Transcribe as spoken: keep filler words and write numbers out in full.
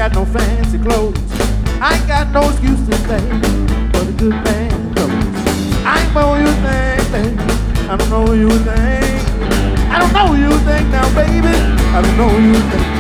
got no fancy clothes. I ain't got no excuse to say, but a good man goes. I ain't know you think, baby. I don't know you think. I don't know you think now, baby. I don't know you think.